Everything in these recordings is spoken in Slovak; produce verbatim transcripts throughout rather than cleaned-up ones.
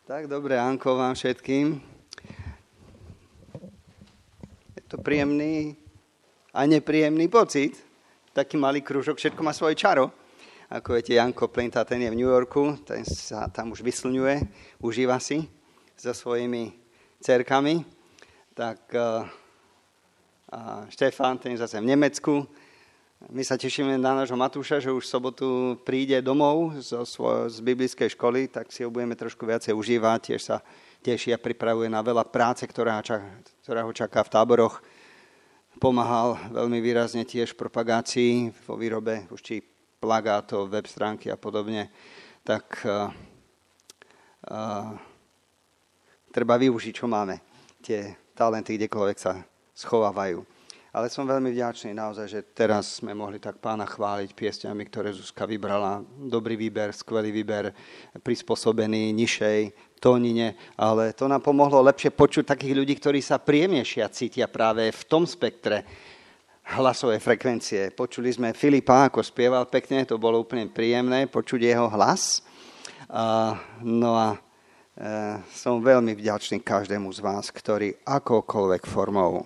Tak, dobré Anko vám všetkým. Je to príjemný a nepríjemný pocit. Taký malý krúžok, všetko má svoje čaro. Ako viete, Janko Plinta, ten je v New Yorku, ten sa tam už vyslňuje, užíva si so svojimi dcerkami. Tak uh, a Štefán, ten je zase v Nemecku. My sa tešíme na nášho Matúša, že už v sobotu príde domov zo svoj, z biblickej školy, tak si ho budeme trošku viacej užívať. Tiež sa teší a pripravuje na veľa práce, ktorá, čaká, ktorá ho čaká v táboroch. Pomáhal veľmi výrazne tiež v propagácii, vo výrobe už či plagátov, web stránky a podobne. Tak uh, uh, treba využiť, čo máme. Tie talenty, kdekoľvek sa schovávajú. Ale som veľmi vďačný naozaj, že teraz sme mohli tak Pána chváliť piesňami, ktoré Zuzka vybrala. Dobrý výber, skvelý výber, prispôsobený nižšej tónine, ale to nám pomohlo lepšie počuť takých ľudí, ktorí sa príjemnejšia cítia práve v tom spektre hlasovej frekvencie. Počuli sme Filipa, ako spieval pekne, to bolo úplne príjemné počuť jeho hlas. A, no a e, som veľmi vďačný každému z vás, ktorý akokoľvek formou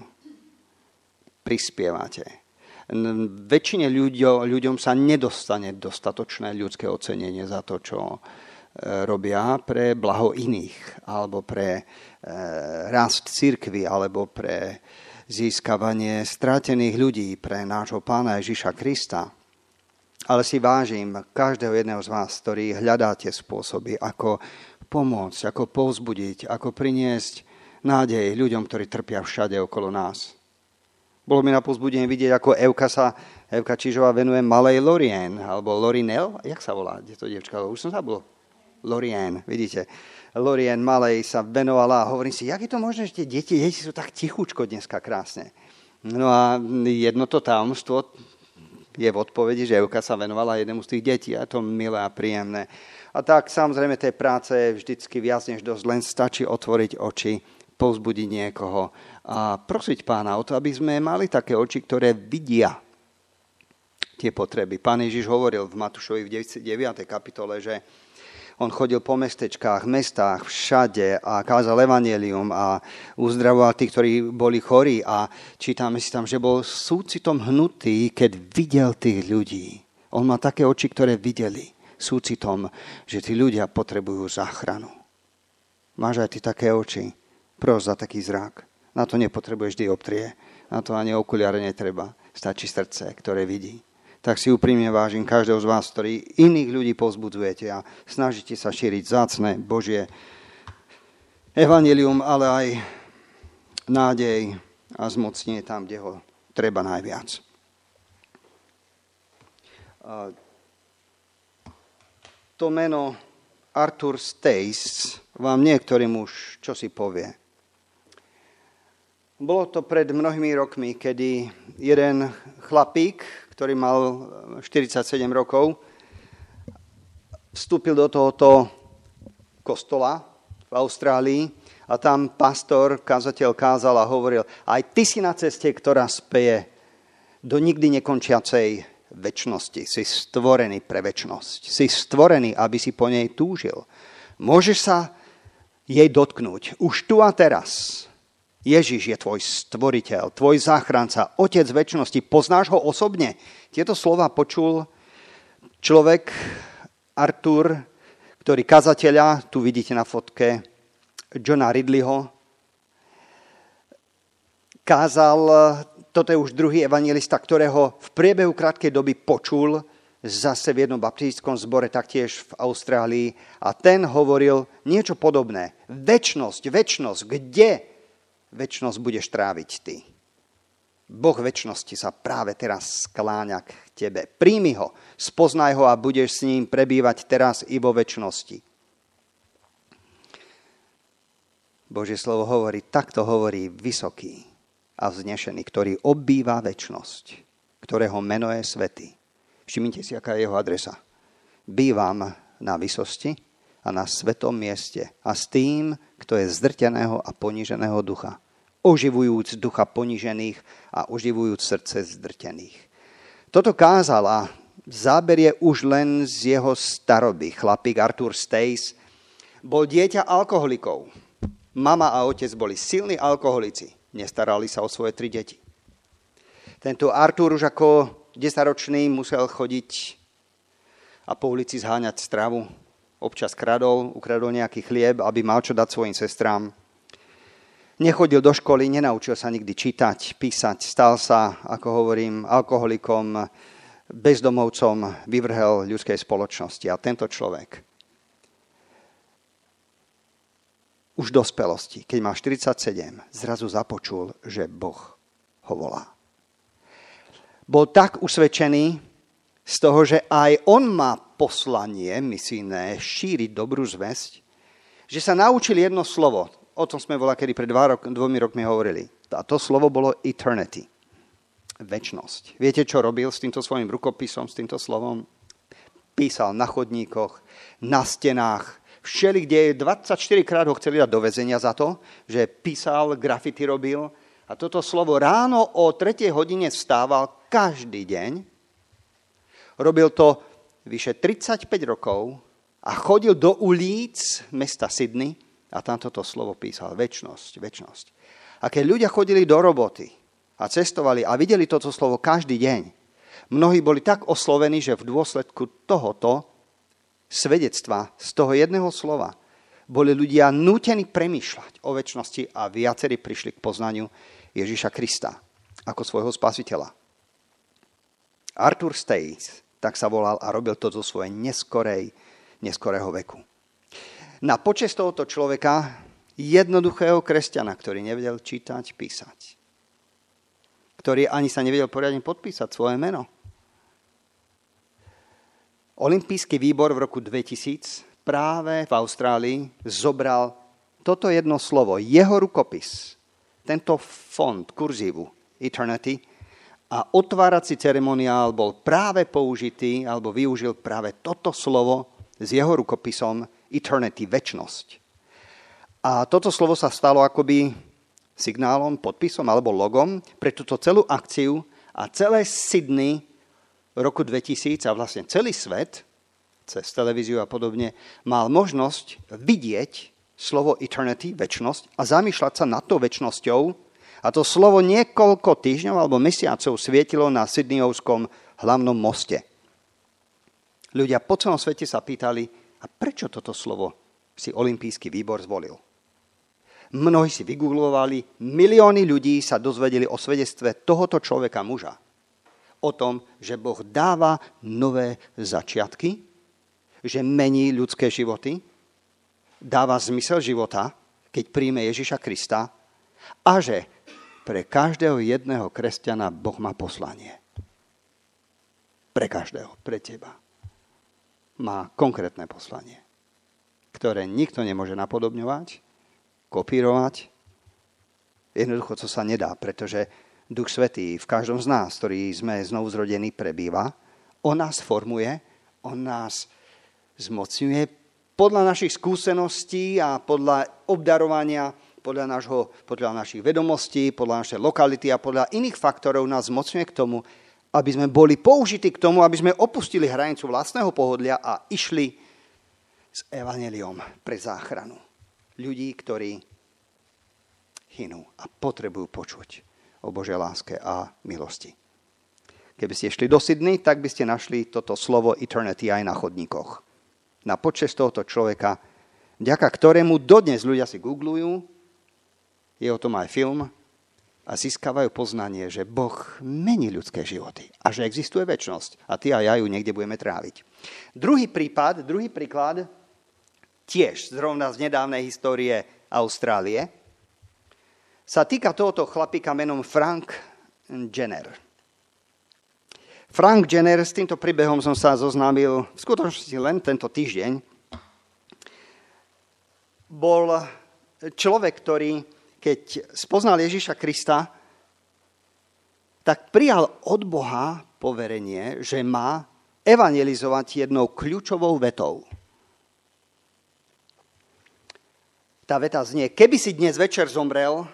prispievate. Väčšine ľuďom, ľuďom sa nedostane dostatočné ľudské ocenenie za to, čo e, robia pre blaho iných, alebo pre e, rast cirkvi, alebo pre získavanie strátených ľudí, pre nášho Pána Ježiša Krista. Ale si vážim každého jedného z vás, ktorí hľadáte spôsoby, ako pomôcť, ako povzbudiť, ako priniesť nádej ľuďom, ktorí trpia všade okolo nás. Bolo mi na povzbudenie vidieť, ako Evka sa, Evka Čižová venuje malej Lorien, alebo Lorinel, jak sa volá, kde to dievčka, už som zabudol. Lorien, vidíte. Lorien malej sa venovala a hovorím si, jak je to možné, že tie deti, deti sú tak tichúčko dneska krásne. No a jedno to tajomstvo je v odpovedi, že Evka sa venovala jednému z tých detí a to milé a príjemné. A tak samozrejme tej práce vždycky viac než dosť, len stačí otvoriť oči, povzbudiť niekoho a prosiť Pána o to, aby sme mali také oči, ktoré vidia tie potreby. Pán Ježiš hovoril v Matúšovi v deviatej kapitole, že on chodil po mestečkách, mestách, všade a kázal evanjelium a uzdravoval tých, ktorí boli chorí a čítame si tam, že bol súcitom hnutý, keď videl tých ľudí. On má také oči, ktoré videli súcitom, že tí ľudia potrebujú záchranu. Máš aj ty také oči? Pros za taký zrak. Na to nepotrebuješ dioptrie. Na to ani okuliare netreba. Stačí srdce, ktoré vidí. Tak si úprimne vážim každého z vás, ktorí iných ľudí povzbudzujete a snažíte sa šíriť vzácne Božie evanjelium, ale aj nádej a zmocnenie tam, kde ho treba najviac. To meno Arthur Stace vám niektorým už čo si povie. Bolo to pred mnohými rokmi, kedy jeden chlapík, ktorý mal štyridsaťsedem rokov, vstúpil do tohoto kostola v Austrálii a tam pastor, kazateľ kázal a hovoril, aj ty si na ceste, ktorá speje do nikdy nekončiacej večnosti. Si stvorený pre večnosť. Si stvorený, aby si po nej túžil. Môžeš sa jej dotknúť. Už tu a teraz. Ježiš je tvoj stvoriteľ, tvoj záchranca, otec večnosti. Poznáš ho osobne? Tieto slova počul človek, Arthur, ktorý kazateľa, tu vidíte na fotke, Johna Ridleyho, kázal, toto je už druhý evanjelista, ktorého v priebehu krátkej doby počul zase v jednom baptistickom zbore, taktiež v Austrálii. A ten hovoril niečo podobné. Večnosť, večnosť, kde večnosť budeš tráviť ty? Boh večnosti sa práve teraz skláňa k tebe. Príjmi ho, spoznaj ho a budeš s ním prebývať teraz i vo večnosti. Božie slovo hovorí, takto hovorí vysoký a vznešený, ktorý obýva večnosť, ktorého meno je svätý. Všimnite si, aká je jeho adresa. Bývam na vysosti a na svetom mieste a s tým, kto je zdrteného a poníženého ducha, oživujúc ducha ponížených a oživujúc srdce zdrtených. Toto kázal a záber je už len z jeho staroby. Chlapík Arthur Stace Bol dieťa alkoholikov. Mama a otec boli silní alkoholici. Nestarali sa o svoje tri deti. Tento Artur už ako desaťročný musel chodiť a po ulici zháňať stravu. Občas kradol, ukradol nejaký chlieb, aby mal čo dať svojim sestrám. Nechodil do školy, nenaučil sa nikdy čítať, písať. Stal sa, ako hovorím, alkoholikom, bezdomovcom, vyvrhel ľudskej spoločnosti. A tento človek už v dospelosti, keď mal štyridsaťsedem, zrazu započul, že Boh ho volá. Bol tak usvedčený z toho, že aj on má poslanie misijné šíriť dobrú zvesť, že sa naučil jedno slovo. O tom sme bola, kedy pred dva rok, dvomi rokmi hovorili. A to slovo bolo eternity. Večnosť. Viete, čo robil s týmto svojím rukopisom, s týmto slovom? Písal na chodníkoch, na stenách, všeli, kde dvadsaťštyri krát ho chceli dať do väzenia za to, že písal, grafity robil. A toto slovo ráno o tretej hodine vstával každý deň. Robil to vyše tridsaťpäť rokov a chodil do ulic mesta Sydney a tam toto slovo písal. Večnosť, večnosť. A keď ľudia chodili do roboty a cestovali a videli toto slovo každý deň, mnohí boli tak oslovení, že v dôsledku tohoto svedectva z toho jedného slova boli ľudia nútení premýšľať o večnosti a viacerí prišli k poznaniu Ježiša Krista ako svojho spasiteľa. Artur Stace, tak sa volal a robil to zo svojej neskorej, neskorého veku. Na počesť tohoto človeka, jednoduchého kresťana, ktorý nevedel čítať, písať, ktorý ani sa nevedel poriadne podpísať svoje meno. Olympijský výbor v roku dvetisíc práve v Austrálii zobral toto jedno slovo, jeho rukopis, tento font, kurzívu, eternity, a otvárací ceremoniál bol práve použitý, alebo využil práve toto slovo s jeho rukopisom eternity, večnosť. A toto slovo sa stalo akoby signálom, podpisom alebo logom pre túto celú akciu a celé Sydney v roku dvetisíc a vlastne celý svet, cez televíziu a podobne, mal možnosť vidieť slovo eternity, večnosť a zamýšľať sa nad tou večnosťou. A to slovo niekoľko týždňov alebo mesiacov svietilo na Sydneyovskom hlavnom moste. Ľudia po celom svete sa pýtali, a prečo toto slovo si Olympijský výbor zvolil? Mnohí si vygooglovali, milióny ľudí sa dozvedeli o svedectve tohoto človeka muža. O tom, že Boh dáva nové začiatky, že mení ľudské životy, dáva zmysel života, keď príjme Ježiša Krista a že pre každého jedného kresťana Boh má poslanie. Pre každého, pre teba. Má konkrétne poslanie, ktoré nikto nemôže napodobňovať, kopírovať. Jednoducho, co sa nedá, pretože Duch Svätý v každom z nás, ktorí sme znovu zrodení, prebýva. On nás formuje, on nás zmocňuje podľa našich skúseností a podľa obdarovania, podľa, našho, podľa našich vedomostí, podľa našej lokality a podľa iných faktorov nás zmocňuje k tomu, aby sme boli použití k tomu, aby sme opustili hranicu vlastného pohodlia a išli s evanjeliom pre záchranu ľudí, ktorí hynú a potrebujú počuť o Božej láske a milosti. Keby ste šli do Sydney, tak by ste našli toto slovo eternity aj na chodníkoch. Na počesť tohoto človeka, vďaka ktorému dodnes ľudia si googlujú, je o tom aj film, a získavajú poznanie, že Boh mení ľudské životy a že existuje večnosť. A ty a ja ju niekde budeme tráviť. Druhý prípad, druhý príklad, tiež zrovna z nedávnej histórie Austrálie, sa týka tohoto chlapíka menom Frank Jenner. Frank Jenner, s týmto príbehom som sa zoznámil v skutočnosti len tento týždeň. Bol človek, ktorý, keď spoznal Ježiša Krista, tak prijal od Boha poverenie, že má evangelizovať jednou kľúčovou vetou. Tá veta znie, keby si dnes večer zomrel,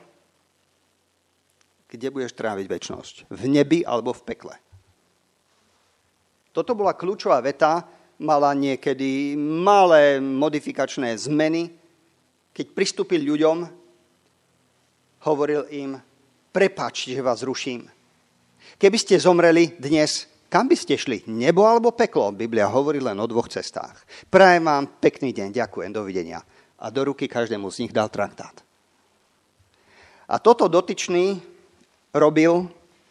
kde budeš tráviť večnosť? V nebi alebo v pekle? Toto bola kľúčová veta mala niekedy malé modifikačné zmeny. Keď pristúpil ľuďom, hovoril im, prepáčte, že vás ruším. Keby ste zomreli dnes, kam by ste šli? Nebo alebo peklo? Biblia hovorí len o dvoch cestách. Prajem vám pekný deň, ďakujem, dovidenia. A do ruky každému z nich dal traktát. A toto dotyčný robil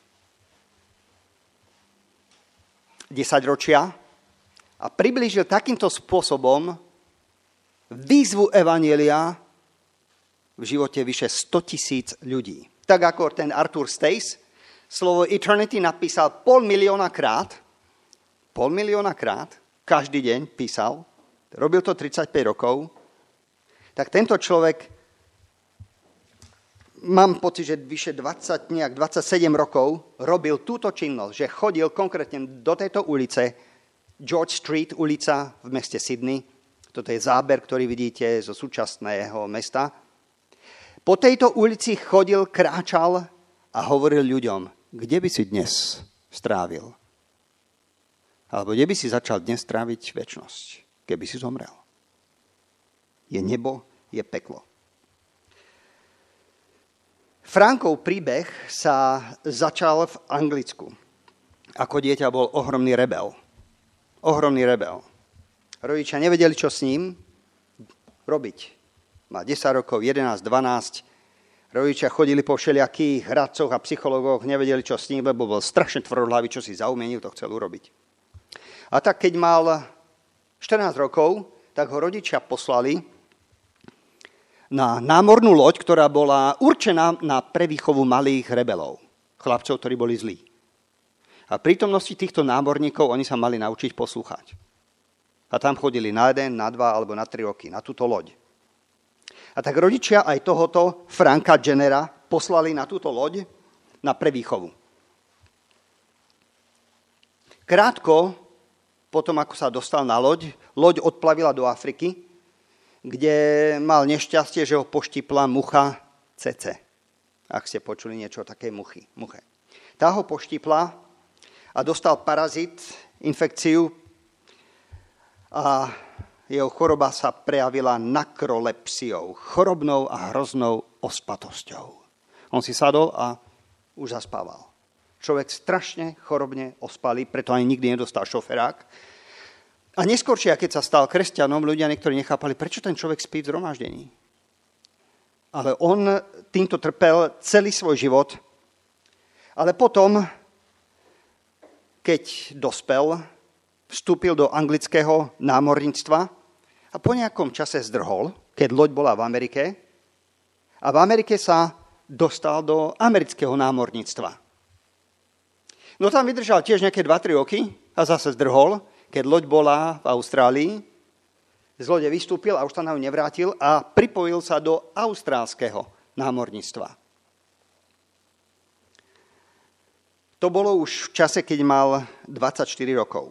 desaťročia a priblížil takýmto spôsobom výzvu evanjelia v živote vyše sto tisíc ľudí. Tak ako ten Arthur Stace slovo eternity napísal pol milióna krát, pol milióna krát, každý deň písal, robil to tridsaťpäť rokov, tak tento človek, mám pocit, že vyše dvadsať, nejak dvadsaťsedem rokov robil túto činnosť, že chodil konkrétne do tejto ulice, George Street, ulica v meste Sydney. Toto je záber, ktorý vidíte zo súčasného mesta. Po tejto ulici chodil, kráčal a hovoril ľuďom, kde by si dnes strávil? Alebo kde by si začal dnes stráviť večnosť, keby si zomrel? Je nebo, je peklo. Frankov príbeh sa začal v Anglicku. Ako dieťa bol ohromný rebel. Ohromný rebel. Rodičia nevedeli, čo s ním robiť. Mal desať rokov, jedenásť, dvanásť. Rodičia chodili po všelijakých radcoch a psychologoch, nevedeli, čo s ním, lebo bol strašne tvrdohlavý, čo si zaumienil, to chcel urobiť. A tak, keď mal štrnásť rokov, tak ho rodičia poslali na námornú loď, ktorá bola určená na prevýchovu malých rebelov, chlapcov, ktorí boli zlí. A v prítomnosti týchto námorníkov oni sa mali naučiť poslúchať. A tam chodili na jeden, na dva alebo na tri roky, na túto loď. A tak rodičia aj tohoto Franka Jennera poslali na túto loď na prevýchovu. Krátko potom, ako sa dostal na loď, loď odplavila do Afriky, kde mal nešťastie, že ho poštipla mucha cece. Ak ste počuli niečo o takej muchy, muche. Tá ho poštipla a dostal parazit, infekciu a jeho choroba sa prejavila nakrolepsiou, chorobnou a hroznou ospatosťou. On si sadol a už zaspával. Človek strašne chorobne ospalý, preto ani nikdy nedostal šoferák. A neskôršie, keď sa stal kresťanom, ľudia niektorí nechápali, prečo ten človek spí v zhromaždení. Ale on týmto trpel celý svoj život. Ale potom, keď dospel, vstúpil do anglického námorníctva a po nejakom čase zdrhol, keď loď bola v Amerike. A v Amerike sa dostal do amerického námorníctva. No tam vydržal tiež nejaké dva tri roky a zase zdrhol, keď loď bola v Austrálii. Z lode vystúpil a už sa na ňu nevrátil a pripojil sa do austrálskeho námorníctva. To bolo už v čase, keď mal dvadsaťštyri rokov.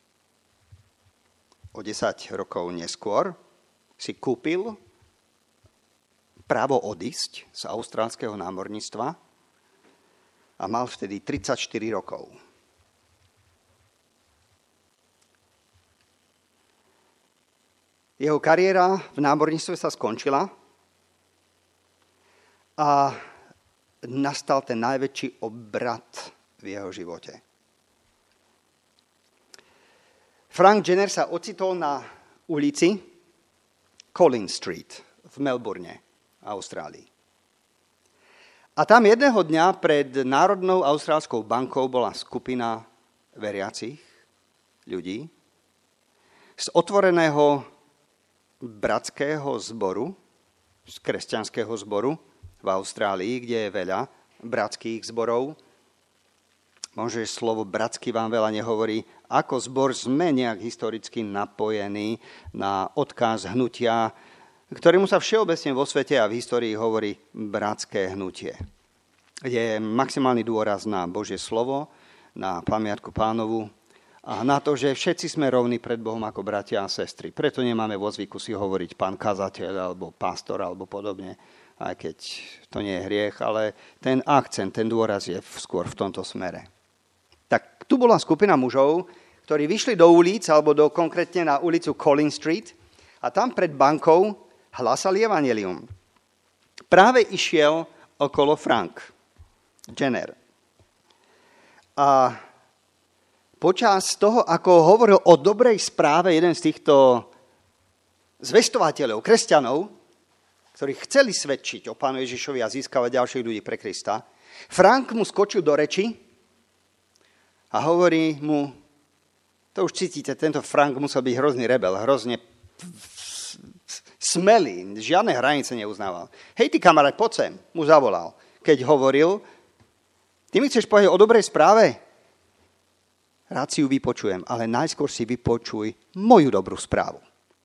O desať rokov neskôr si kúpil právo odísť z austrálskeho námorníctva a mal vtedy tridsaťštyri rokov. Jeho kariéra v námorníctve sa skončila a nastal ten najväčší obrat v jeho živote. Frank Jenner sa ocitol na ulici Collins Street v Melbourne, Austrálii. A tam jedného dňa pred Národnou austrálskou bankou bola skupina veriacich ľudí z otvoreného bratského zboru, z kresťanského zboru v Austrálii, kde je veľa bratských zborov. Možno, že slovo bratský vám veľa nehovorí. Ako zbor sme nejak historicky napojení na odkaz hnutia, ktorému sa všeobecne vo svete a v histórii hovorí bratské hnutie. Je maximálny dôraz na Božie slovo, na pamiatku Pánovu a na to, že všetci sme rovní pred Bohom ako bratia a sestry. Preto nemáme vo zvyku si hovoriť pán kazateľ alebo pastor alebo podobne, aj keď to nie je hriech, ale ten akcent, ten dôraz je skôr v tomto smere. Tak tu bola skupina mužov, ktorí vyšli do ulic, alebo do, konkrétne na ulicu Collins Street a tam pred bankou hlásali evanjelium. Práve išiel okolo Frank Jenner. A počas toho, ako hovoril o dobrej správe jeden z týchto zvestovateľov, kresťanov, ktorí chceli svedčiť o Pánu Ježišovi a získavať ďalších ľudí pre Krista, Frank mu skočil do reči a hovorí mu, to už cítite, tento Frank musel byť hrozný rebel, hrozne smelý, žiadne hranice neuznával. Hej, ty kamarát, poď sem, mu zavolal. Keď hovoril, ty mi chceš povedať o dobrej správe? Rád si ju vypočujem, ale najskôr si vypočuj moju dobrú správu.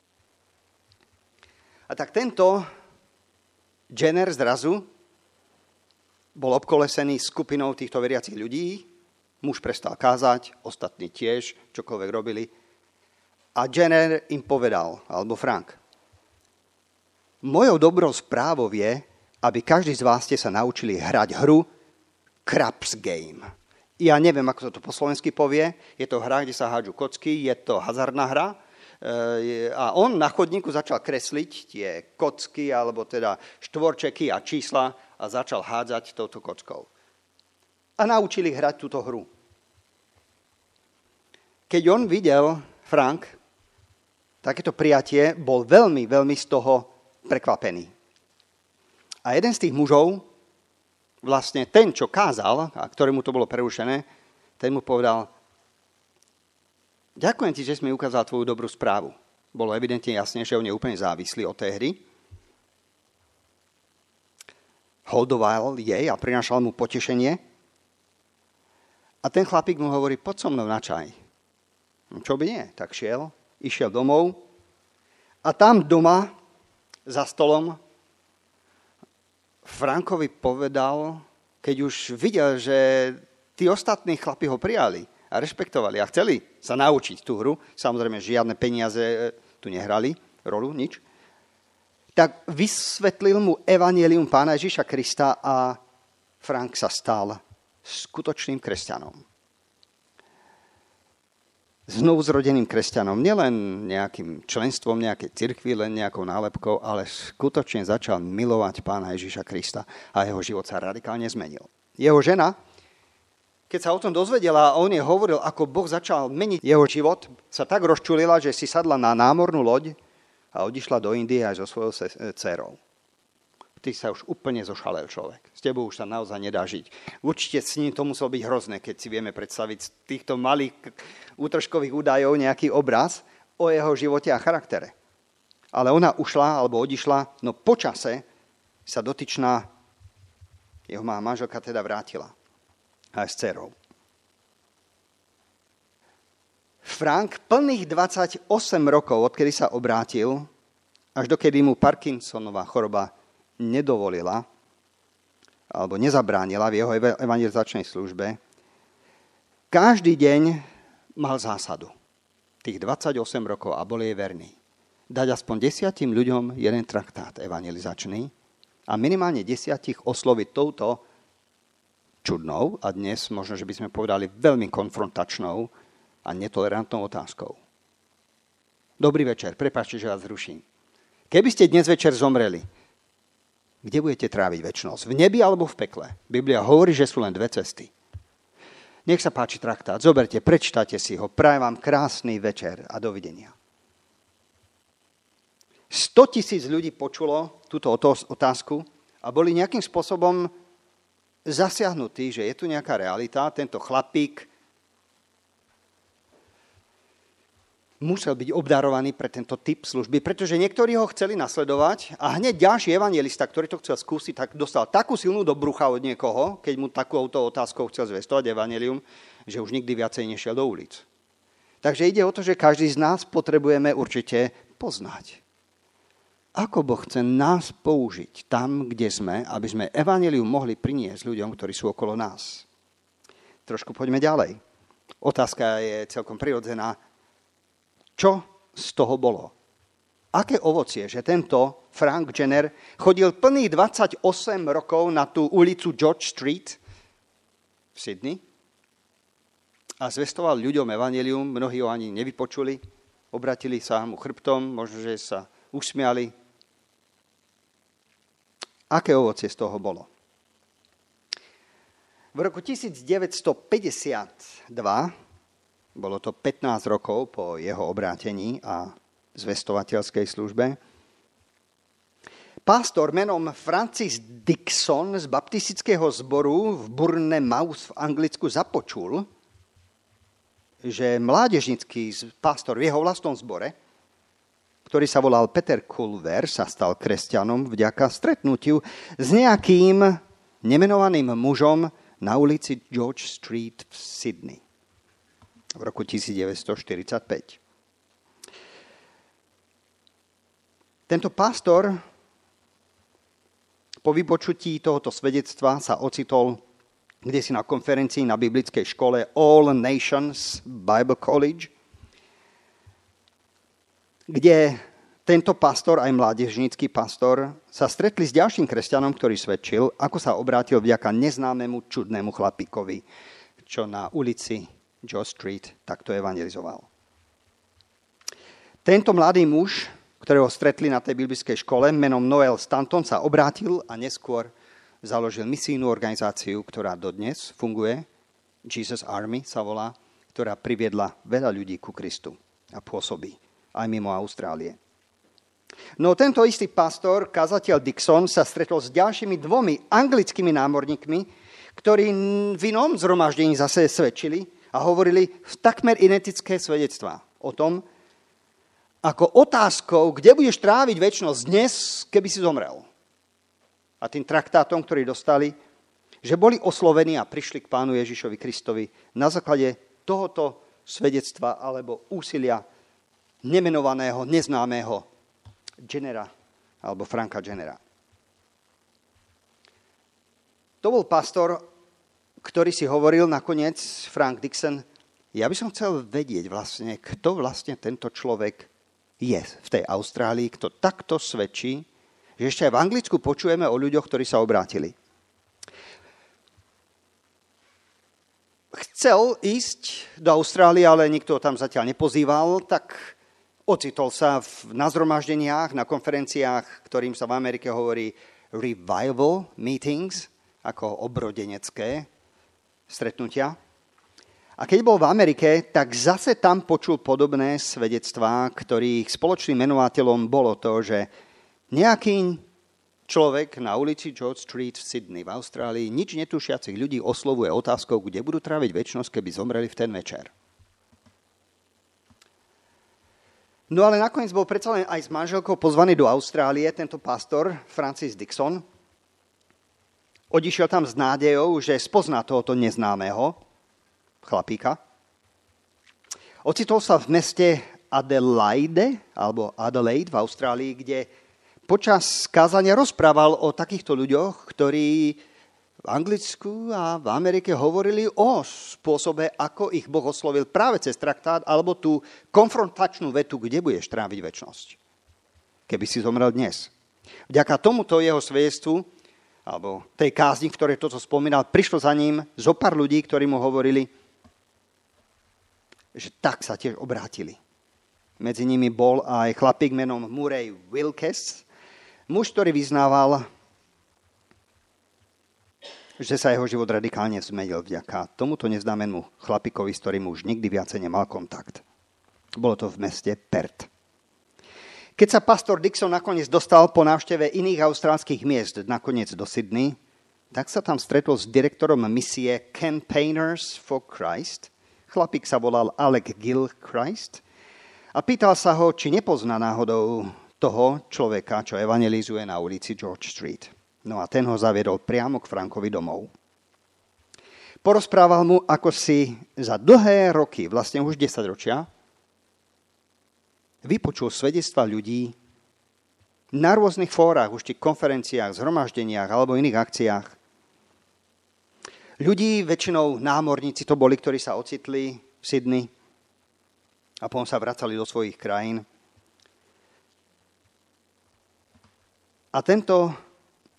A tak tento Jenner zrazu bol obkolesený skupinou týchto veriacich ľudí, muž prestal kázať, ostatní tiež, čokoľvek robili. A Jenner im povedal, alebo Frank, mojou dobrou správou je, aby každý z vás ste sa naučili hrať hru Craps Game. Ja neviem, ako sa to po slovensky povie. Je to hra, kde sa hádžu kocky, je to hazardná hra. A on na chodníku začal kresliť tie kocky, alebo teda štvorčeky a čísla a začal hádzať touto kockou. A naučili hrať túto hru. Keď on videl, Frank, takéto prijatie, bol veľmi, veľmi z toho prekvapený. A jeden z tých mužov, vlastne ten, čo kázal, a ktorému to bolo prerušené, ten mu povedal, ďakujem ti, že si mi ukázal tvoju dobrú správu. Bolo evidentne jasné, že on je úplne závislý od tej hry. Holdoval jej a prinášal mu potešenie. A ten chlapík mu hovorí, poď so mnou na čaj. No, čo by nie? Tak šiel, išiel domov a tam doma za stolom Frankovi povedal, keď už videl, že tí ostatní chlapi ho prijali a rešpektovali a chceli sa naučiť tú hru, samozrejme žiadne peniaze tu nehrali rolu, nič, tak vysvetlil mu evanjelium Pána Ježiša Krista a Frank sa stal skutočným kresťanom. Znovu zrodeným kresťanom, nielen nejakým členstvom nejakej cirkvi, len nejakou nálepkou, ale skutočne začal milovať Pána Ježiša Krista a jeho život sa radikálne zmenil. Jeho žena, keď sa o tom dozvedela a on jej hovoril, ako Boh začal meniť jeho život, sa tak rozčulila, že si sadla na námornú loď a odišla do Indie aj so svojou dcérou. Ty sa už úplne zošalel človek. S tebou už sa naozaj nedá žiť. Určite s ním to muselo byť hrozné, keď si vieme predstaviť z týchto malých útržkových údajov nejaký obraz o jeho živote a charaktere. Ale ona ušla alebo odišla, no po čase sa dotyčná jeho má manželka teda vrátila. Aj s dcerou. Frank plných dvadsaťosem rokov, odkedy sa obrátil, až dokedy mu Parkinsonová choroba nedovolila alebo nezabránila v jeho evangelizačnej službe, každý deň mal zásadu. Tých dvadsaťosem rokov a bol jej verný. Dať aspoň desiatim ľuďom jeden traktát evangelizačný a minimálne desiatich osloviť touto čudnou a dnes možno, že by sme povedali veľmi konfrontačnou a netolerantnou otázkou. Dobrý večer, prepáčte, že vás zruším. Keby ste dnes večer zomreli, kde budete tráviť večnosť? V nebi alebo v pekle? Biblia hovorí, že sú len dve cesty. Nech sa páči traktát, zoberte, prečítajte si ho, prajem vám krásny večer a dovidenia. sto tisíc ľudí počulo túto otázku a boli nejakým spôsobom zasiahnutí, že je tu nejaká realita, tento chlapík musel byť obdarovaný pre tento typ služby, pretože niektorí ho chceli nasledovať a hneď ďalší evanjelista, ktorý to chcel skúsiť, tak dostal takú silnú do brucha od niekoho, keď mu takouto otázkou chcel zvestovať evanjelium, že už nikdy viacej nešiel do ulic. Takže ide o to, že každý z nás potrebujeme určite poznať. Ako Boh chce nás použiť tam, kde sme, aby sme evanjelium mohli priniesť ľuďom, ktorí sú okolo nás. Trošku poďme ďalej. Otázka je celkom prirodzená. Čo z toho bolo? Aké ovocie, že tento Frank Jenner chodil plných dvadsaťosem rokov na tú ulicu George Street v Sydney a zvestoval ľuďom evanjelium. Mnohí ho ani nevypočuli, obratili sa mu chrbtom, možno, že sa usmiali. Aké ovocie z toho bolo? V roku devätnásťstopäťdesiatdva, bolo to pätnásť rokov po jeho obrátení a zvestovateľskej službe, pastor menom Francis Dixon z baptistického zboru v Bournemouth v Anglicku započul, že mládežnický pastor v jeho vlastnom zbore, ktorý sa volal Peter Culver, sa stal kresťanom vďaka stretnutiu s nejakým nemenovaným mužom na ulici George Street v Sydney v roku devätnásťstoštyridsaťpäť. Tento pastor po vypočutí tohoto svedectva sa ocitol kdesi na konferencii na biblickej škole All Nations Bible College, kde tento pastor, aj mládežnícky pastor, sa stretli s ďalším kresťanom, ktorý svedčil, ako sa obrátil vďaka neznámemu čudnému chlapíkovi, čo na ulici George Street takto evangelizoval. Tento mladý muž, ktorého stretli na tej biblickej škole, menom Noel Stanton, sa obrátil a neskôr založil misijnú organizáciu, ktorá dodnes funguje. Jesus Army sa volá, ktorá priviedla veľa ľudí ku Kristu a pôsobí aj mimo Austrálie. No tento istý pastor, kazateľ Dixon, sa stretol s ďalšími dvomi anglickými námorníkmi, ktorí v inom zhromaždení zase svedčili a hovorili takmer identické svedectvá o tom, ako otázkou, kde budeš tráviť večnosť dnes, keby si zomrel. A tým traktátom, ktorý dostali, že boli oslovení a prišli k pánu Ježišovi Kristovi na základe tohoto svedectva alebo úsilia nemenovaného, neznámeho Jennera alebo Franka Jennera. To bol pastor, ktorý si hovoril nakoniec, Frank Dixon, ja by som chcel vedieť vlastne, kto vlastne tento človek je v tej Austrálii, kto takto svedčí, že ešte aj v Anglicku počujeme o ľuďoch, ktorí sa obrátili. Chcel ísť do Austrálie, ale nikto ho tam zatiaľ nepozýval, tak ocitol sa v, na zhromaždeniach, na konferenciách, ktorým sa v Amerike hovorí revival meetings, ako obrodenecké stretnutia. A keď bol v Amerike, tak zase tam počul podobné svedectvá, ktorých spoločným menovateľom bolo to, že nejaký človek na ulici George Street v Sydney v Austrálii nič netušiacich ľudí oslovuje otázkou, kde budú tráviť večnosť, keby zomreli v ten večer. No ale nakoniec bol predsa len aj s manželkou pozvaný do Austrálie tento pastor Francis Dixon. Odišiel tam s nádejou, že spozná tohoto neznámeho chlapíka. Ocitol sa v meste Adelaide, alebo Adelaide v Austrálii, kde počas kázania rozprával o takýchto ľuďoch, ktorí v Anglicku a v Amerike hovorili o spôsobe, ako ich Boh oslovil práve cez traktát, alebo tú konfrontačnú vetu, kde budeš tráviť večnosť, keby si zomrel dnes. Vďaka tomuto jeho svedectvu, alebo tej kázni, ktoré toto spomínal, prišlo za ním zo pár ľudí, ktorí mu hovorili, že tak sa tiež obrátili. Medzi nimi bol aj chlapík menom Murray Wilkes, muž, ktorý vyznával, že sa jeho život radikálne zmenil vďaka tomuto neznámemu chlapíkovi, s ktorým už nikdy viacej nemal kontakt. Bolo to v meste Perth. Keď sa pastor Dixon nakoniec dostal po návšteve iných austrálskych miest nakoniec do Sydney, tak sa tam stretol s direktorom misie Campaigners for Christ. Chlapík sa volal Alec Gilchrist a pýtal sa ho, či nepozná náhodou toho človeka, čo evangelizuje na ulici George Street. No a ten ho zaviedol priamo k Frankovi domov. Porozprával mu, ako si za dlhé roky, vlastne už desaťročia, vypočul svedectva ľudí na rôznych fórach, už tých konferenciách, zhromaždeniach alebo iných akciách. Ľudí, väčšinou námorníci to boli, ktorí sa ocitli v Sydney a potom sa vracali do svojich krajín. A tento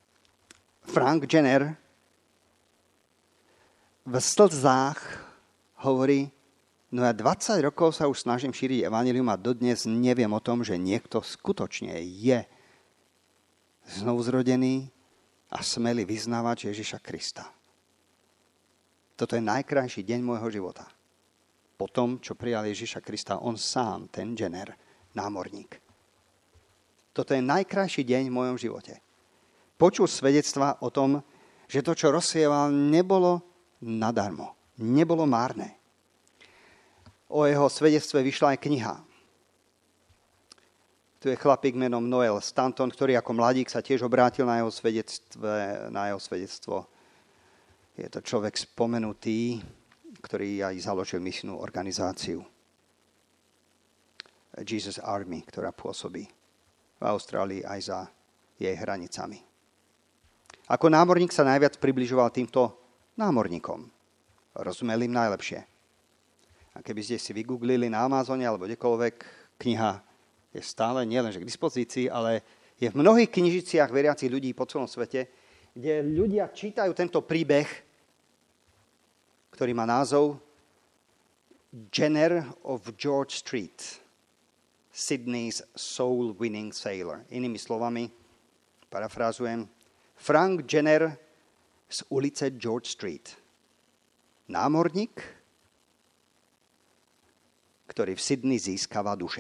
Frank Jenner v slzách hovorí, no ja dvadsať rokov sa už snažím šíriť evanjelium a dodnes neviem o tom, že niekto skutočne je znovuzrodený a smelý vyznávať Ježiša Krista. Toto je najkrajší deň môjho života. Po tom, čo prijal Ježiša Krista, on sám, ten Jenner, námorník. Toto je najkrajší deň v mojom živote. Počul svedectva o tom, že to, čo rozsieval, nebolo nadarmo. Nebolo márne. O jeho svedectve vyšla aj kniha. Tu je chlapík menom Noel Stanton, ktorý ako mladík sa tiež obrátil na jeho svedectve, na jeho svedectvo. Je to človek spomenutý, ktorý aj založil misijnú organizáciu Jesus Army, ktorá pôsobí v Austrálii aj za jej hranicami. Ako námorník sa najviac približoval týmto námorníkom. Rozumel im najlepšie. A keby ste si vygooglili na Amazone alebo kdekoľvek, kniha je stále nielenže k dispozícii, ale je v mnohých knižiciach veriacich ľudí po celom svete, kde ľudia čítajú tento príbeh, ktorý má názov Jenner of George Street, Sydney's soul-winning sailor. Inými slovami, parafrázujem, Frank Jenner z ulice George Street. Námorník, ktorý v Sydney získava duše.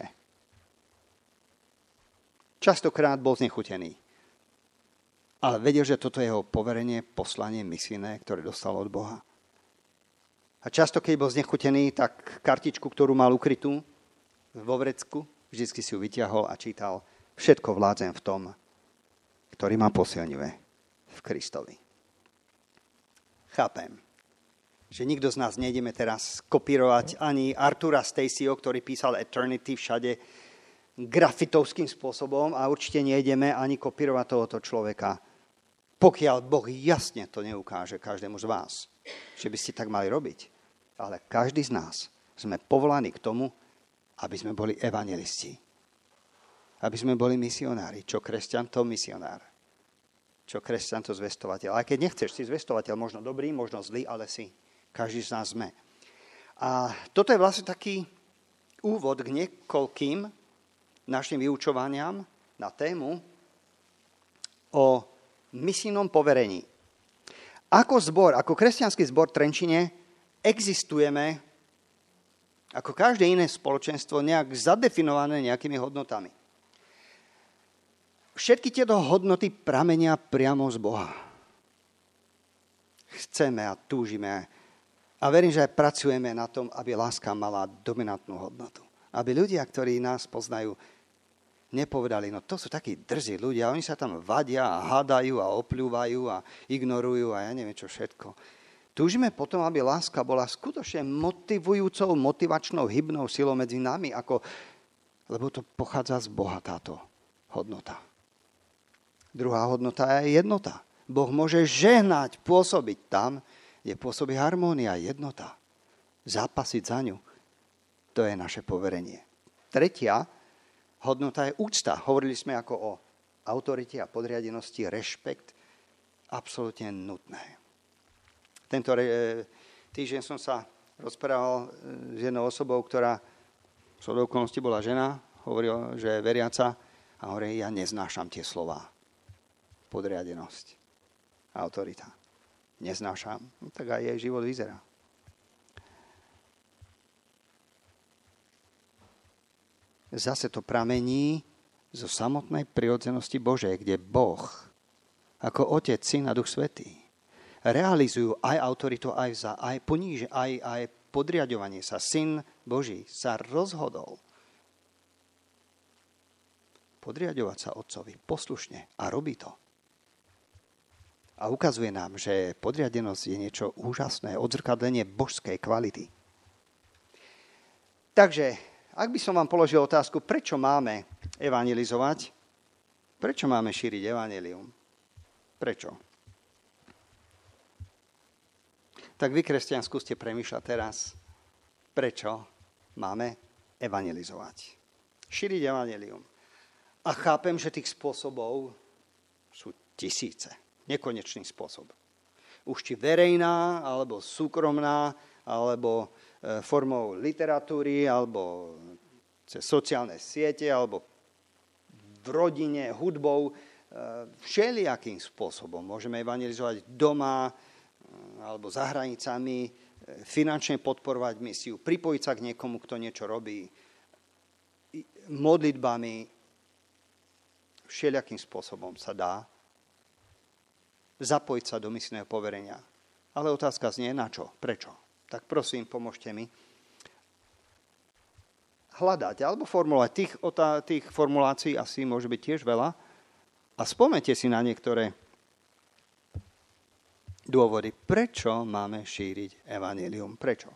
Častokrát bol znechutený. Ale vedel, že toto je jeho poverenie, poslanie misijné, ktoré dostal od Boha. A často, keď bol znechutený, tak kartičku, ktorú mal ukrytú vo vrecku, vždycky si ju vyťahol a čítal: všetko vládzem v tom, ktorý ma posilňuje v Kristovi. Chápem, že nikto z nás nejdeme teraz kopírovať ani Artura Staceyho, ktorý písal Eternity všade grafitovským spôsobom, a určite nejdeme ani kopírovať tohoto človeka, pokiaľ Boh jasne to neukáže každému z vás, že by ste tak mali robiť. Ale každý z nás sme povolaní k tomu, aby sme boli evanjelisti. Aby sme boli misionári. Čo kresťan, to misionár. Čo kresťan, to zvestovateľ. Aj keď nechceš, si zvestovateľ, možno dobrý, možno zlý, ale si. Každý z nás sme. A toto je vlastne taký úvod k niekoľkým našim vyučovaniam na tému o misijnom poverení. Ako zbor, ako kresťanský zbor v Trenčine existujeme ako každé iné spoločenstvo nejak zadefinované nejakými hodnotami. Všetky tieto hodnoty pramenia priamo z Boha. Chceme a túžime a verím, že aj pracujeme na tom, aby láska mala dominantnú hodnotu. Aby ľudia, ktorí nás poznajú, nepovedali, no to sú takí drzí ľudia, oni sa tam vadia a hádajú a opľúvajú a ignorujú a ja neviem čo všetko. Túžime potom, aby láska bola skutočne motivujúcou, motivačnou, hybnou silou medzi nami, ako, lebo to pochádza z Boha táto hodnota. Druhá hodnota je jednota. Boh môže žehnať, pôsobiť tam, kde pôsobí harmónia, jednota. Zápasiť za ňu. To je naše poverenie. Tretia hodnota je úcta. Hovorili sme ako o autorite a podriadenosti, rešpekt. Absolútne nutné. Tento týždeň som sa rozprával s jednou osobou, ktorá v okolnosti bola žena, hovorila, že je veriaca, a hovorí, ja neznášam tie slová. Podriadenosť, autorita. Neznášam. No, tak aj jej život vyzerá. Zase to pramení zo samotnej prirodzenosti Božej, kde Boh, ako Otec, Syn a Duch Svätý, realizujú aj autoritu, aj za, aj poníže, aj, aj podriadovanie sa. Syn Boží sa rozhodol podriadovať sa Otcovi poslušne a robí to. A ukazuje nám, že podriadenosť je niečo úžasné, odzrkadlenie božskej kvality. Takže, ak by som vám položil otázku, prečo máme evangelizovať? Prečo máme šíriť evanjelium? Prečo? Tak vy, kresťan, skúste premýšľať teraz, prečo máme evangelizovať. Šíriť evanjelium. A chápem, že tých spôsobov sú tisíce. Nekonečný spôsob. Už či verejná, alebo súkromná, alebo formou literatúry, alebo cez sociálne siete, alebo v rodine, hudbou, všelijakým spôsobom. Môžeme evangelizovať doma alebo za hranicami, finančne podporovať misiu, pripojiť sa k niekomu, kto niečo robí, modlitbami, všelijakým spôsobom sa dá zapojiť sa do misijného poverenia. Ale otázka znie, na čo? Prečo? Tak prosím, pomôžte mi hľadať alebo formulovať. Tých, tých formulácií asi môže byť tiež veľa. A spomeňte si na niektoré dôvody, prečo máme šíriť evanjelium. Prečo?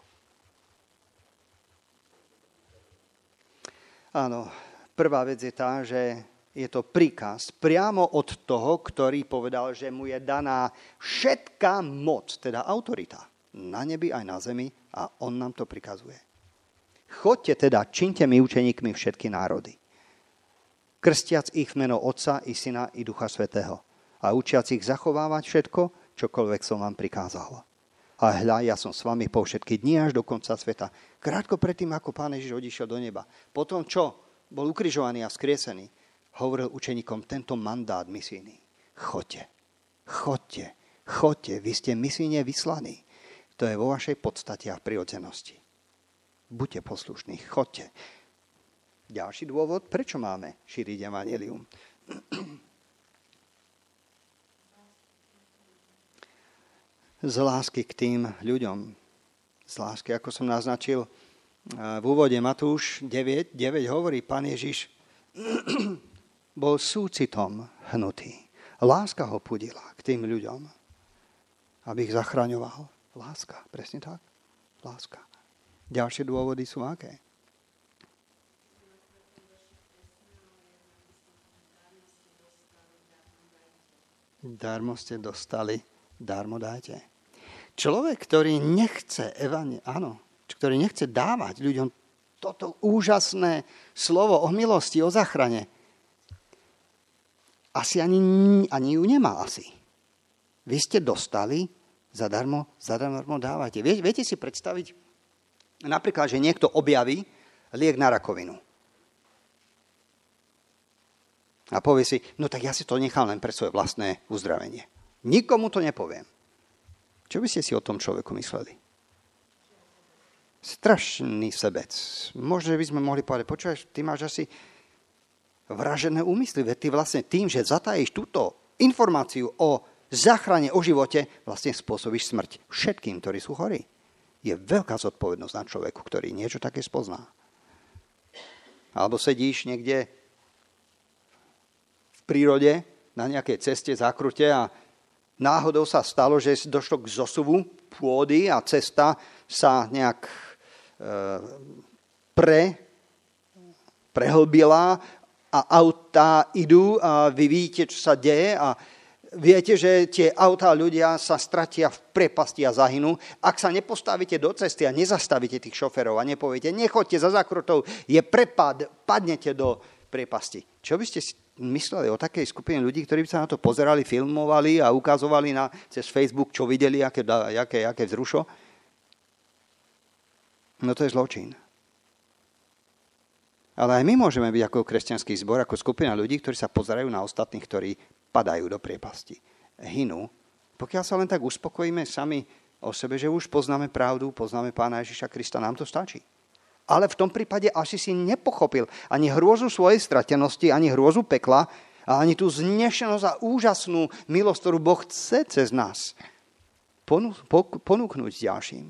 Áno, prvá vec je tá, že je to príkaz priamo od toho, ktorý povedal, že mu je daná všetká moc, teda autorita, na nebi aj na zemi, a on nám to prikazuje. Choďte teda, čiňte mi učeníkmi všetky národy, krstiac ich v meno Otca i Syna i Ducha Svätého a učiac ich zachovávať všetko, čokoľvek som vám prikázal. A hľa, ja som s vami po všetky dni až do konca sveta. Krátko predtým, ako Pán Ježiš odišiel do neba. Potom, čo bol ukrižovaný a vzkriesený, hovoril učeníkom tento mandát misijný. Choďte, choďte, choďte, vy ste misijne vyslaní. To je vo vašej podstate a prirodzenosti. Buďte poslušní, choďte. Ďalší dôvod, prečo máme šíriť evanjelium. Z lásky k tým ľuďom. Z lásky, ako som naznačil v úvode Matúš deväť, deväť hovorí, Pán Ježiš bol súcitom hnutý. Láska ho pudila k tým ľuďom, aby ich zachraňoval. Láska, presne tak. Láska. Ďalšie dôvody sú aké? Darmo ste dostali, darmo dajte. Človek, ktorý nechce evanie, áno, ktorý nechce dávať ľuďom toto úžasné slovo o milosti, o zachrane, asi ani, ani ju nemá asi. Vy ste dostali, zadarmo, zadarmo dávate. Viete, viete si predstaviť napríklad, že niekto objaví liek na rakovinu. A povie si, no tak ja si to nechal len pre svoje vlastné uzdravenie. Nikomu to nepoviem. Čo by ste si o tom človeku mysleli? Strašný sebec. Možno by sme mohli povedať, počúvaš, ty máš asi vražené úmysly, veď ty vlastne tým, že zatajíš túto informáciu o záchrane, o živote, vlastne spôsobíš smrť všetkým, ktorí sú chorí. Je veľká zodpovednosť na človeku, ktorý niečo také spozná. Alebo sedíš niekde v prírode, na nejakej ceste, zákrute a náhodou sa stalo, že došlo k zosuvu pôdy a cesta sa nejak e, pre, prehlbila a autá idú a vy vidíte, čo sa deje a viete, že tie autá ľudia sa stratia v prepasti a zahynú. Ak sa nepostavíte do cesty a nezastavíte tých šoferov a nepoviete, nechoďte za zákrutou, je prepad, padnete do prepasti. Čo by ste si mysleli o takej skupine ľudí, ktorí by sa na to pozerali, filmovali a ukazovali na, cez Facebook, čo videli, aké, aké, aké vzrušo? No to je zločin. Ale aj my môžeme byť ako kresťanský zbor, ako skupina ľudí, ktorí sa pozerajú na ostatných, ktorí padajú do priepasti. Hynú. Pokiaľ sa len tak uspokojíme sami o sebe, že už poznáme pravdu, poznáme Pána Ježiša Krista, nám to stačí. Ale v tom prípade asi si nepochopil ani hrôzu svojej stratenosti, ani hrôzu pekla, a ani tú znešenosť a úžasnú milosť, ktorú Boh chce cez nás ponúknuť ďalším.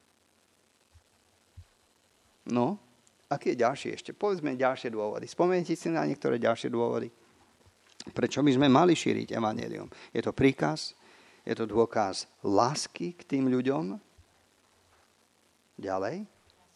No, aký je ďalší ešte? Povedzme ďalšie dôvody. Spomeňte si na niektoré ďalšie dôvody. Prečo by sme mali šíriť evanjelium? Je to príkaz, je to dôkaz lásky k tým ľuďom. Ďalej.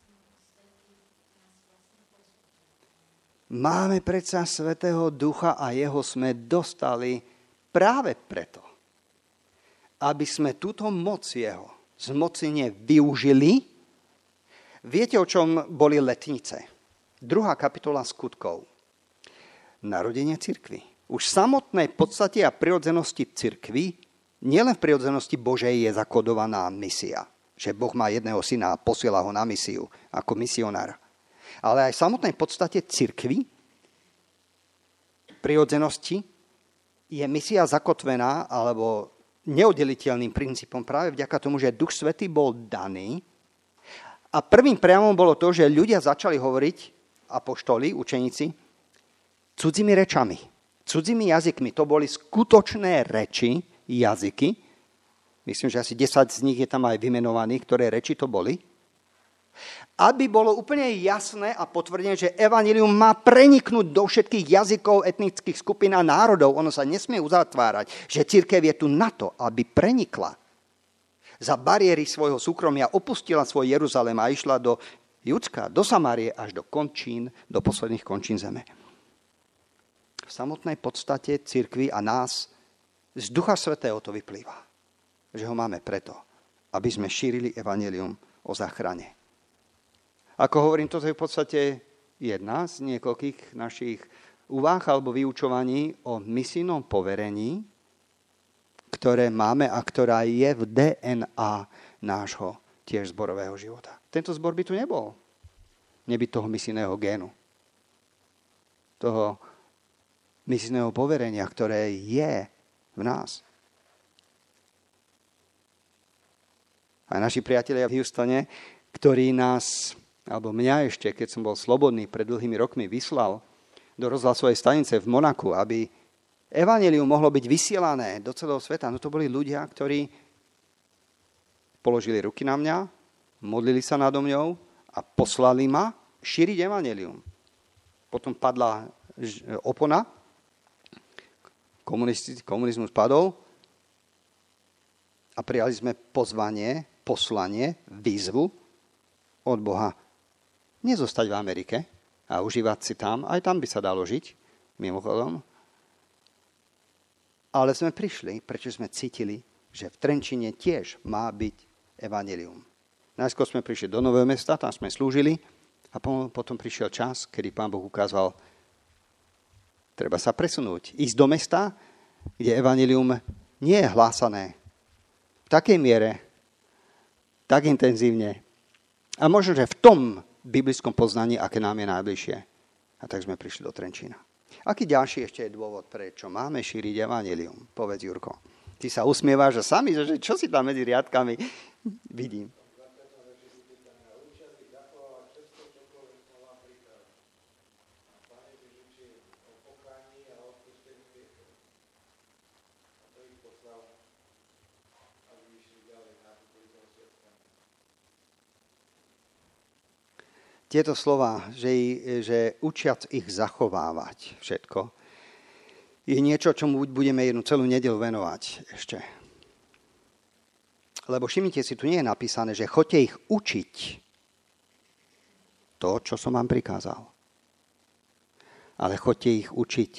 Máme predsa Svätého Ducha a jeho sme dostali práve preto, aby sme túto moc jeho zmocnenie využili. Viete, o čom boli letnice? Druhá kapitola Skutkov. Narodenie cirkvi. Už v samotnej podstate a prirodzenosti cirkvi, nielen v prirodzenosti Božej, je zakodovaná misia. že Boh má jedného syna a posiela ho na misiu ako misionár. Ale aj v samotnej podstate cirkvi, prirodzenosti, je misia zakotvená alebo neoddeliteľným princípom práve vďaka tomu, že Duch Svätý bol daný. A prvým prejavom bolo to, že ľudia začali hovoriť, apoštoli, učeníci, cudzými rečami, cudzými jazykmi. To boli skutočné reči, jazyky. Myslím, že asi desať z nich je tam aj vymenovaných, ktoré reči to boli. Aby bolo úplne jasné a potvrdené, že evanjelium má preniknúť do všetkých jazykov, etnických skupín a národov. Ono sa nesmie uzatvárať, že cirkev je tu na to, aby prenikla za bariéry svojho súkromia, opustila svoj Jeruzalém a išla do Judska, do Samárie až do končín, do posledných končín zeme. V samotnej podstate cirkvi a nás z Ducha Svätého to vyplýva. Že ho máme preto, aby sme šírili evanjelium o záchrane. Ako hovorím, toto je v podstate jedna z niekoľkých našich úvah alebo vyučovaní o misijnom poverení, ktoré máme a ktorá je v dé en á nášho tiež zborového života. Tento zbor by tu nebol. Nebyť toho misijného génu. Toho misijného poverenia, ktoré je v nás. A naši priatelia v Houstone, ktorí nás, alebo mňa ešte, keď som bol slobodný, pred dlhými rokmi vyslal do rozhlasovej stanice v Monaku, aby evanjelium mohlo byť vysielané do celého sveta. No to boli ľudia, ktorí položili ruky na mňa, modlili sa nado mňou a poslali ma šíriť evanjelium. Potom padla opona, komunizmus padol a prijali sme pozvanie, poslanie, výzvu od Boha nezostať v Amerike a užívať si tam, aj tam by sa dalo žiť, mimochodom. Ale sme prišli, prečo sme cítili, že v Trenčine tiež má byť evanjelium. Najskôr sme prišli do Nového Mesta, tam sme slúžili a potom prišiel čas, kedy Pán Boh ukázal, treba sa presunúť, ísť do mesta, kde evanjelium nie je hlásané v takej miere, tak intenzívne. A možno, že v tom biblickom poznaní, aké nám je najbližšie. A tak sme prišli do Trenčína. Aký ďalší ešte je dôvod, prečo máme šíriť evanjelium? Povedz, Jurko. Ty sa usmievaš, že sami, že čo si tam medzi riadkami vidím. Tieto slova, že, že učiac ich zachovávať všetko, je niečo, čomu budeme jednu celú nedeľu venovať ešte. Lebo všimnite si, tu nie je napísané, že choďte ich učiť to, čo som vám prikázal. Ale choďte ich učiť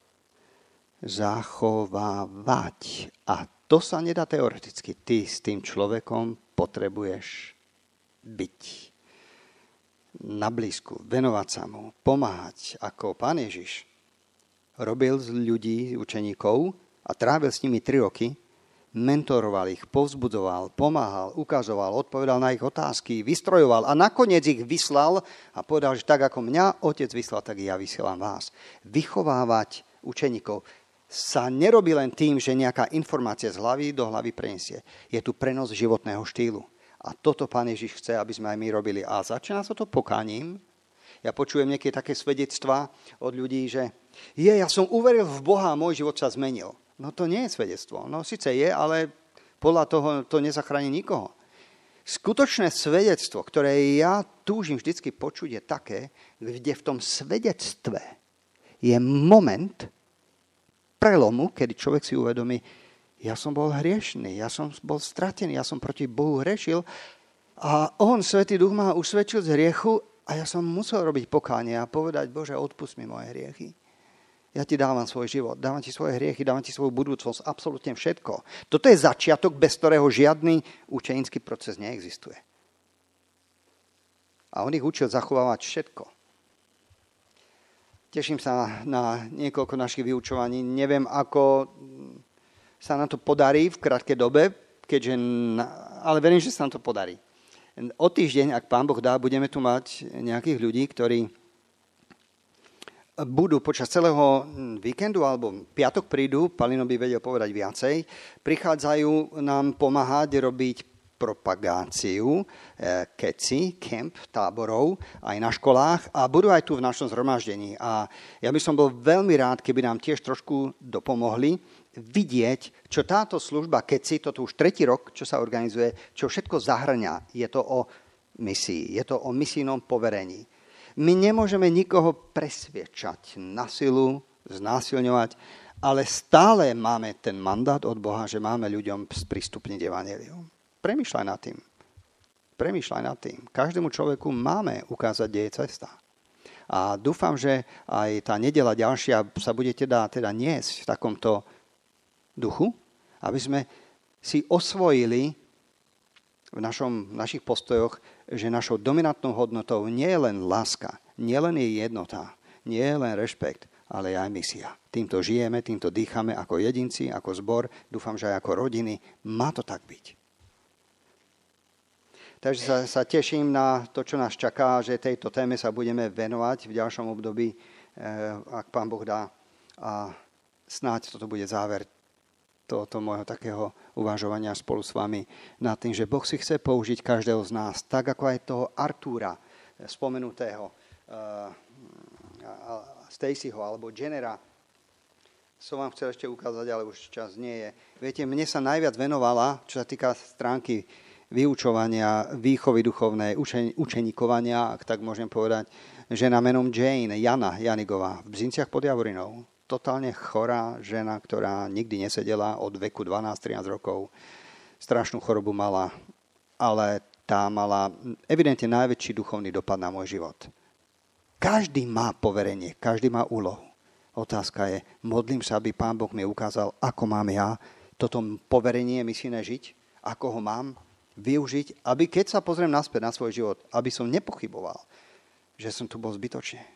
zachovávať. A to sa nedá teoreticky. Ty s tým človekom potrebuješ byť na blízku, venovať sa mu, pomáhať, ako Pán Ježiš robil z ľudí, učeníkov a trávil s nimi tri roky, mentoroval ich, povzbudzoval, pomáhal, ukazoval, odpovedal na ich otázky, vystrojoval a nakoniec ich vyslal a povedal, že tak ako mňa Otec vyslal, tak ja vysielam vás. Vychovávať učeníkov sa nerobí len tým, že nejaká informácia z hlavy do hlavy preniesie. Je tu prenos životného štýlu. A toto Pán Ježiš chce, aby sme aj my robili. A začína sa to pokáním. Ja počujem nejaké také svedectvá od ľudí, že je, ja som uveril v Boha a môj život sa zmenil. No to nie je svedectvo. No síce je, ale podľa toho to nezachráni nikoho. Skutočné svedectvo, ktoré ja túžim vždycky počuť, je také, kde v tom svedectve je moment prelomu, kedy človek si uvedomí, ja som bol hriešný, ja som bol stratený, ja som proti Bohu hrešil a on, Svätý Duch, ma usvedčil z hriechu a ja som musel robiť pokánie a povedať, Bože, odpusť mi moje hriechy. Ja ti dávam svoj život, dávam ti svoje hriechy, dávam ti svoju budúcnosť, absolútne všetko. Toto je začiatok, bez ktorého žiadny učenícky proces neexistuje. A on ich učil zachovávať všetko. Teším sa na niekoľko našich vyučovaní. Neviem, ako sa nám to podarí v krátkej dobe, keďže ale verím, že sa nám to podarí. O týždeň, ak Pán Boh dá, budeme tu mať nejakých ľudí, ktorí budú počas celého víkendu alebo piatok prídu, Palino by vedel povedať viacej, prichádzajú nám pomáhať robiť propagáciu, keci, kemp, táborov aj na školách a budú aj tu v našom zhromaždení. A ja by som bol veľmi rád, keby nám tiež trošku dopomohli vidieť, čo táto služba keci, toto už tretí rok, čo sa organizuje, čo všetko zahrňa. Je to o misii, je to o misijnom poverení. My nemôžeme nikoho presviečať na silu, znásilňovať, ale stále máme ten mandát od Boha, že máme ľuďom sprístupniť evanjelium. Premýšľaj nad tým. Premýšľaj nad tým. Každému človeku máme ukázať, kde je cesta. A dúfam, že aj tá nedeľa ďalšia sa budete dá teda niesť v takomto duchu, aby sme si osvojili v našom, našich postojoch, že našou dominantnou hodnotou nie je len láska, nie len je jednota, nie je len rešpekt, ale aj misia. Týmto žijeme, týmto dýchame ako jedinci, ako zbor, dúfam, že aj ako rodiny. Má to tak byť. Takže sa, sa teším na to, čo nás čaká, že tejto téme sa budeme venovať v ďalšom období, ak Pán Boh dá. A snáď toto bude záver tohoto môjho takého uvažovania spolu s vami nad tým, že Boh si chce použiť každého z nás, tak ako aj toho Artúra, spomenutého, uh, Stacyho alebo Jennera. Som vám chcel ešte ukázať, ale už čas nie je. Viete, mne sa najviac venovala, čo sa týka stránky vyučovania, výchovy duchovnej, učen, učeníkovania, ak tak môžem povedať, žena menom Jane, Jana Janigová, v Bzinciach pod Javorinou. Totálne chorá žena, ktorá nikdy nesedela od veku dvanásť trinásť rokov. Strašnú chorobu mala, ale tá mala evidentne najväčší duchovný dopad na môj život. Každý má poverenie, každý má úlohu. Otázka je, modlím sa, aby Pán Boh mi ukázal, ako mám ja toto poverenie misijné žiť, ako ho mám využiť, aby keď sa pozriem naspäť na svoj život, aby som nepochyboval, že som tu bol zbytočne.